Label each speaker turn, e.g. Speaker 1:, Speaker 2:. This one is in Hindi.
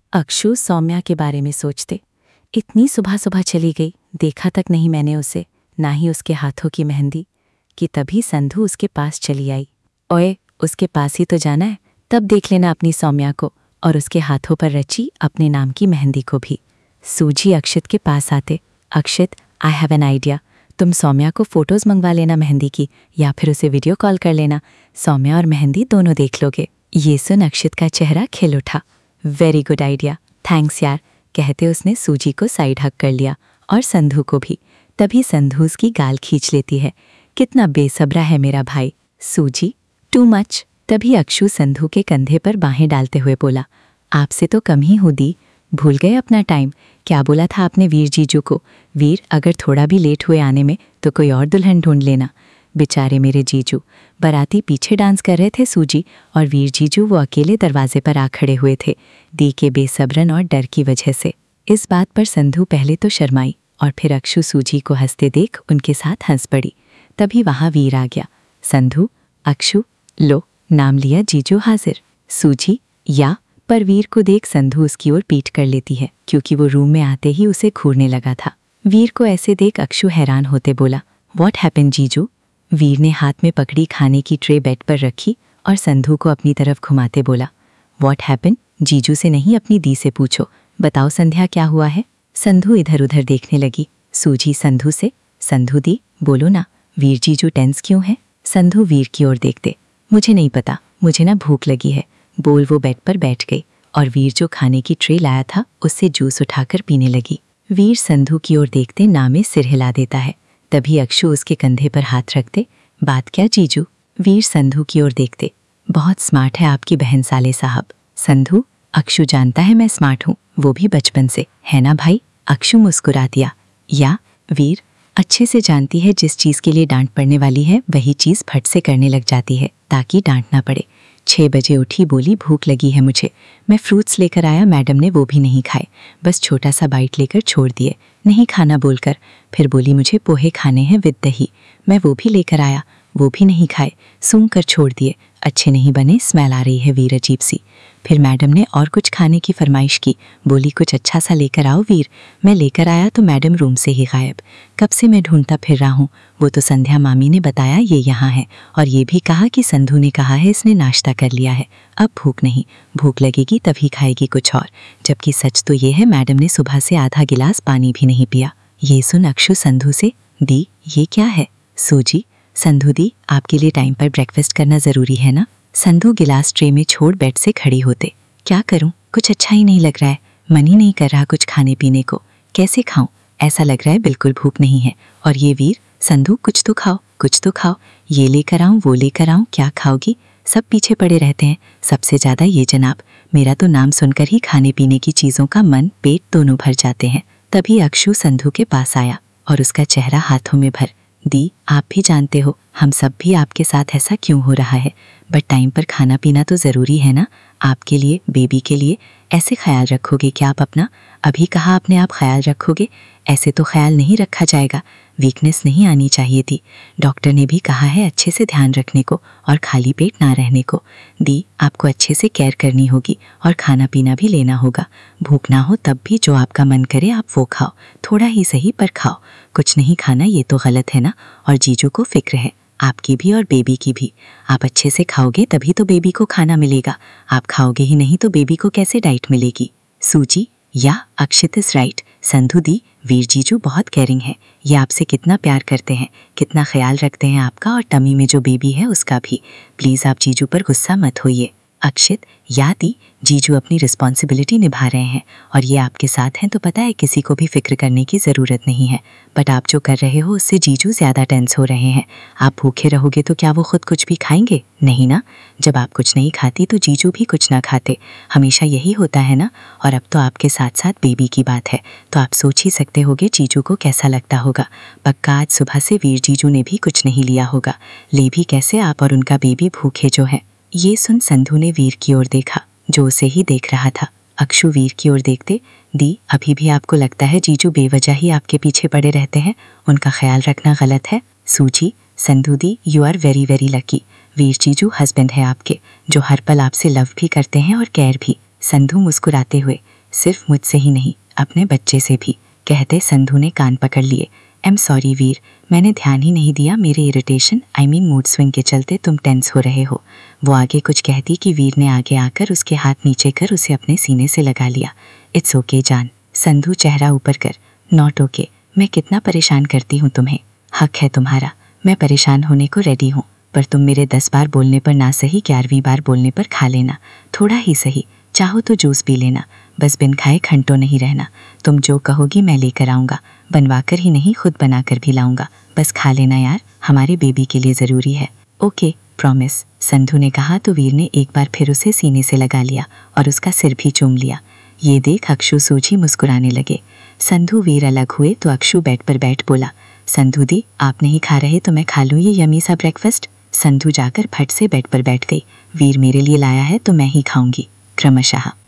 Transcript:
Speaker 1: अक्षु सौम्या के बारे में सोचते। इतनी सुबह सुबह चली गई, देखा तक नहीं मैंने उसे, ना ही उसके हाथों की मेहंदी, कि तभी संधू उसके पास चली आई। ओए, उसके पास ही तो जाना है, तब देख लेना अपनी सौम्या को और उसके हाथों पर रची अपने नाम की मेहंदी को भी। सूजी अक्षित के पास आते। Akshit, I have an idea, तुम सौम्या को फ़ोटोज़ मंगवा लेना मेहंदी की, या फिर उसे वीडियो कॉल कर लेना, सौम्या और मेहंदी दोनों देख लोगे। ये सुन अक्षित का चेहरा खिल उठा। वेरी गुड आइडिया, थैंक्स यार, कहते उसने सूजी को साइड हक कर लिया और संधू को भी। तभी संधू उसकी गाल खींच लेती है। कितना बेसब्रा है मेरा भाई। सूजी, टू मच। तभी अक्षु संधू के कंधे पर बाहें डालते हुए बोला, आपसे तो कम ही हूँ दी, भूल गए अपना टाइम। क्या बोला था आपने वीर जीजू को? वीर, अगर थोड़ा भी लेट हुए आने में तो कोई और दुल्हन ढूंढ लेना। बेचारे मेरे जीजू। बाराती पीछे डांस कर रहे थे सूजी, और वीर जीजू वो अकेले दरवाजे पर आ खड़े हुए थे, दी के बेसब्रन और डर की वजह से। इस बात पर संधू पहले तो शर्माई और फिर अक्षु सूजी को हंसते देख उनके साथ हंस पड़ी। तभी वहाँ वीर आ गया। संधू, अक्षु, लो, नाम लिया जीजू हाजिर। सूजी, या, पर वीर को देख संधू उसकी ओर पीठ कर लेती है, क्योंकि वो रूम में आते ही उसे घूरने लगा था। वीर को ऐसे देख अक्षु हैरान होते बोला, व्हाट हैपेंड जीजू? वीर ने हाथ में पकड़ी खाने की ट्रे बेड पर रखी और संधू को अपनी तरफ घुमाते बोला, व्हाट हैपेंड? जीजू से नहीं अपनी दी से पूछो। बताओ संध्या, क्या हुआ है? संधू इधर उधर देखने लगी। सूजी संधू से, संधू दी, बोलो ना, वीर जीजू टेंस क्यों है? संधू वीर की ओर देखते, मुझे नहीं पता, मुझे ना भूख लगी है, बोल वो बेड पर बैठ गई और वीर जो खाने की ट्रे लाया था उससे जूस उठाकर पीने लगी। वीर संधू की ओर देखते ना में सिर हिला देता है। तभी अक्षु उसके कंधे पर हाथ रखते, बात क्या जीजू? वीर संधू की ओर देखते, बहुत स्मार्ट है आपकी बहन साले साहब। संधू, अक्षु जानता है मैं स्मार्ट हूँ, वो भी बचपन से, है ना भाई? अक्षु मुस्कुरा दिया। या, वीर, अच्छे से जानती है जिस चीज़ के लिए डांट पड़ने वाली है वही चीज़ फट से करने लग जाती है ताकि डांट ना पड़े। 6 बजे उठी, बोली भूख लगी है मुझे। मैं फ्रूट्स लेकर आया, मैडम ने वो भी नहीं खाए, बस छोटा सा बाइट लेकर छोड़ दिए, नहीं खाना बोलकर। फिर बोली मुझे पोहे खाने हैं विद दही, मैं वो भी लेकर आया, वो भी नहीं खाए, सूंघ कर छोड़ दिए, अच्छे नहीं बने, स्मेल आ रही है वीर अजीब सी। फिर मैडम ने और कुछ खाने की फरमाइश की, बोली कुछ अच्छा सा लेकर आओ वीर। मैं लेकर आया तो मैडम रूम से ही गायब। कब से मैं ढूंढता फिर रहा हूँ, वो तो संध्या मामी ने बताया ये यहाँ है, और ये भी कहा कि संधू ने कहा है इसने नाश्ता कर लिया है, अब भूख नहीं, भूख लगेगी तभी खाएगी कुछ और। जबकि सच तो ये है मैडम ने सुबह से आधा गिलास पानी भी नहीं पिया। ये सुन अक्षु संधू से, दी ये क्या है? सूजी, संधू दी, आपके लिए टाइम पर ब्रेकफास्ट करना ज़रूरी है ना? संधू गिलास ट्रे में छोड़ बेड से खड़ी होते, क्या करूं, कुछ अच्छा ही नहीं लग रहा है, मन ही नहीं कर रहा कुछ खाने पीने को, कैसे खाऊं? ऐसा लग रहा है बिल्कुल भूख नहीं है। और ये वीर, संधू कुछ तो खाओ, कुछ तो खाओ, ये लेकर आऊं वो लेकर आऊं, क्या खाओगी? सब पीछे पड़े रहते हैं, सबसे ज़्यादा ये जनाब, मेरा तो नाम सुनकर ही खाने पीने की चीज़ों का मन पेट दोनों भर जाते हैं। तभी अक्षु संधू के पास आया और उसका चेहरा हाथों में भर, दी आप भी जानते हो हम सब भी आपके साथ ऐसा क्यों हो रहा है, बट टाइम पर खाना पीना तो ज़रूरी है ना, आपके लिए, बेबी के लिए। ऐसे ख्याल रखोगे क्या आप अपना? अभी कहा आपने आप ख्याल रखोगे, ऐसे तो ख्याल नहीं रखा जाएगा, वीकनेस नहीं आनी चाहिए थी। डॉक्टर ने भी कहा है अच्छे से ध्यान रखने को और खाली पेट ना रहने को। दी, आपको अच्छे से केयर करनी होगी और खाना पीना भी लेना होगा। भूख ना हो तब भी जो आपका मन करे आप वो खाओ, थोड़ा ही सही पर खाओ, कुछ नहीं खाना ये तो गलत है ना। और जीजू को फिक्र है, आपकी भी और बेबी की भी। आप अच्छे से खाओगे तभी तो बेबी को खाना मिलेगा, आप खाओगे ही नहीं तो बेबी को कैसे डाइट मिलेगी? Suji, yeah, Akshit is right. Sandhu di, Veer jiju बहुत केयरिंग है, ये आपसे कितना प्यार करते हैं, कितना ख्याल रखते हैं आपका और टमी में जो बेबी है उसका भी। प्लीज़ आप जीजू पर गुस्सा मत होइए। अक्षित, या दी, जीजू अपनी रिस्पॉन्सिबिलिटी निभा रहे हैं और ये आपके साथ हैं तो पता है किसी को भी फिक्र करने की ज़रूरत नहीं है, बट आप जो कर रहे हो उससे जीजू ज़्यादा टेंस हो रहे हैं। आप भूखे रहोगे तो क्या वो खुद कुछ भी खाएंगे? नहीं ना। जब आप कुछ नहीं खाती तो जीजू भी कुछ ना खाते, हमेशा यही होता है ना। और अब तो आपके साथ साथ बेबी की बात है तो आप सोच ही सकते होगे जीजू को कैसा लगता होगा। पक्का आज सुबह से वीर जीजू ने भी कुछ नहीं लिया होगा, ले भी कैसे आप और उनका बेबी भूखे जो है। ये सुन संधू ने वीर की ओर देखा जो उसे ही देख रहा था। अक्षु वीर की ओर देखते, दी अभी भी आपको लगता है जीजू बेवजह ही आपके पीछे पड़े रहते हैं, उनका ख्याल रखना गलत है? Suji, Sandhu di, you are very very lucky, Veer jiju husband है आपके जो हर पल आपसे लव भी करते हैं और केयर भी। संधू मुस्कुराते हुए, सिर्फ मुझसे ही नहीं, अपने बच्चे से भी, कहते संधू ने कान पकड़ लिए। एम सॉरी वीर, मैंने ध्यान ही नहीं दिया, मेरे इरिटेशन मूड स्विंग के चलते तुम टेंस हो रहे हो। वो आगे कुछ कहती कि वीर ने आगे आकर उसके हाथ नीचे कर उसे अपने सीने से लगा लिया। इट्स ओके जान। संधू चेहरा ऊपर कर। नॉट ओके, मैं कितना परेशान करती हूँ तुम्हें। हक है तुम्हारा, मैं परेशान होने को रेडी हूँ, पर तुम मेरे 10 बार बोलने पर ना सही 11वीं बार बोलने पर खा लेना, थोड़ा ही सही, चाहो तो जूस पी लेना, बस बिन खाए घंटों नहीं रहना। तुम जो कहोगी मैं लेकर आऊँगा, बनवाकर ही नहीं खुद बनाकर भी लाऊंगा, बस खा लेना यार, हमारे बेबी के लिए ज़रूरी है। ओके प्रॉमिस, संधू ने कहा तो वीर ने एक बार फिर उसे सीने से लगा लिया और उसका सिर भी चूम लिया। ये देख अक्षु सूझी मुस्कुराने लगे। संधू वीर अलग हुए तो अक्षु बेड पर बैठ बोला, संधू दी आप नहीं खा रहे तो मैं खा लूँ ये यमी सा ब्रेकफास्ट। संधू जाकर फट से बेड पर बैठ गई। वीर मेरे लिए लाया है तो मैं ही खाऊंगी, क्रमशः।